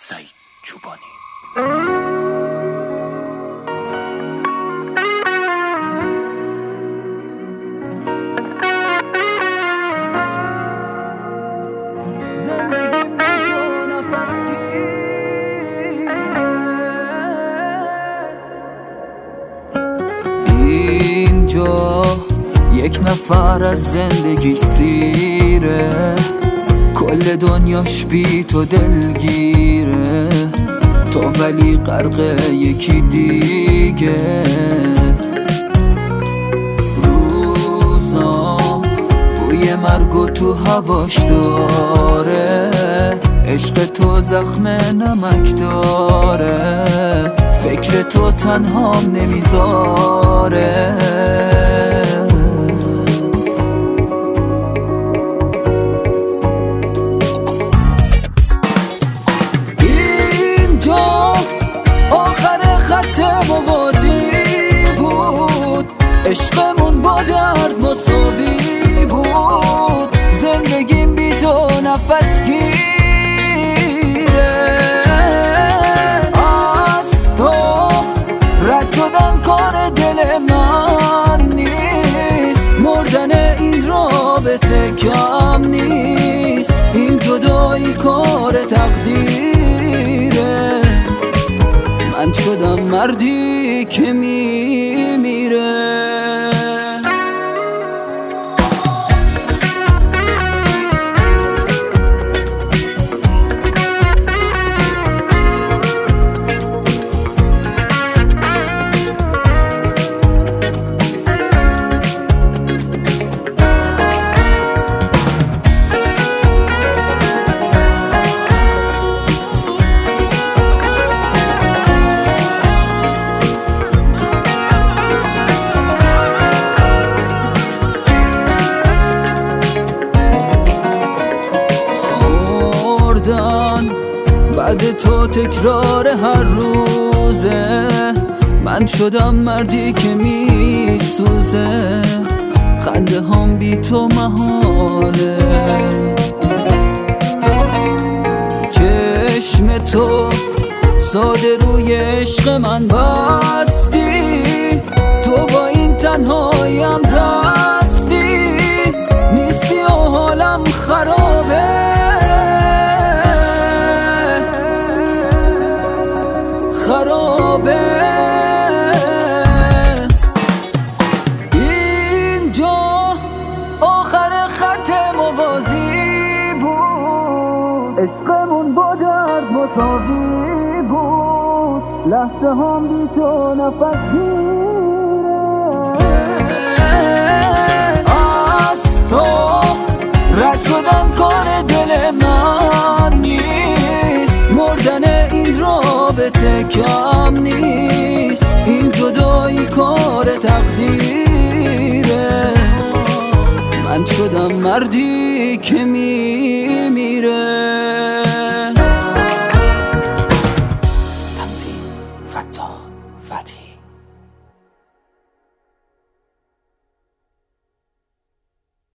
سعید چوبانی. اینجا یک نفر از زندگی سیره، کل دنیاش بی تو دلگیره، تو ولی غرق یکی دیگه. روزام بوی مرگو تو هواش داره، عشق تو زخم نمک داره، فکر تو تنهام نمیذاره. اینجا آخر خط موازی بود، عشقمون با درد مساوی بود، زندگیم بی تو نفس گیره. شدن کار دل من نیست، مردن این رابطه کم نیست، این جدایی کار تقدیره، من شدم مردی که میمیره. بعد تو تکرار هر روزه، من شدم مردی که میسوزه، خنده هم بی تو محاله، چشم تو ساده روی عشق من بستی، تو با این تنهاییم دستی، نیستی و حالم خرابه خرابه. اینجا آخر خط موازی بود، عشقمون با درد مساوی بود، لحظه هم بی تو نفس گیره. از تو رد شدن کار دل من نیست، مردن این رابطه کم نیست، این جدایی کار تقدیره، من شدم مردی که